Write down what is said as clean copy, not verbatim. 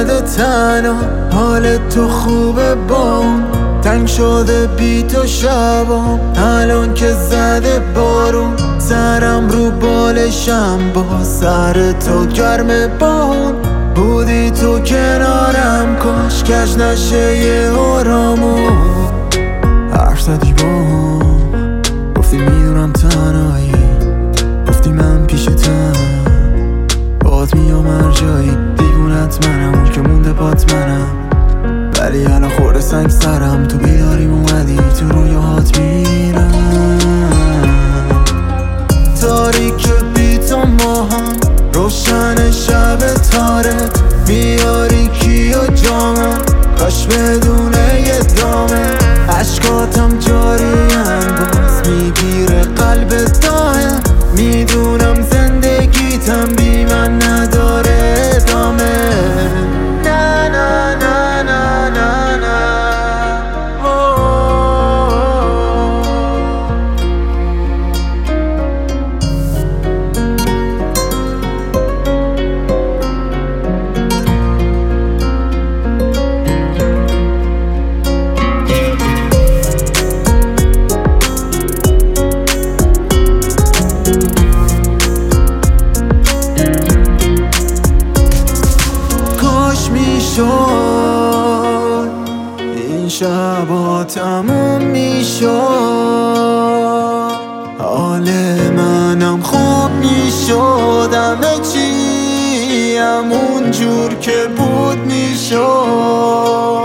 اومده تنها، حال تو خوبه بام، تنگ شده بی تو شبام، الان که زده بارون، سرم رو بالشم با سر تو گرم بان، بودی تو کنارم کاش کش نشه یه آرامون. حرف زدی باهم، گفتی میدونم تنهایی، گفتی من پیشتم، باد میام هر جایی، دیوونت منم، اون که مونده بات منم، ولی الان خورده سنگ سرم، تو بیداریم اومدی تو رویاهات میرم، تاریک بی تو ماهم، روشن شب تاره، میاری کی و جامم، کاش بدونه یه دامه، عشقاتم جاریم باز میگیره قلب دایم، میدونم زندگیتم بی من نداره ادامه. نه نه نه نه نه نه این شبا تموم میشد، حال منم خوب میشد، همه چی همون جور که بود میشد.